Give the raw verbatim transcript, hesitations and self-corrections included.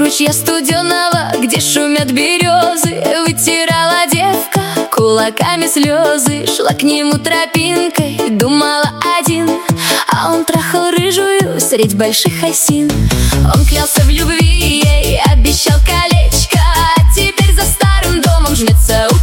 ручья студеного, где шумят березы, вытирала девка кулаками слезы. Шла к нему тропинкой, думала один, а он трахал рыжую средь больших осин. Он клялся в любви ей, обещал колечко, а теперь за старым домом жмется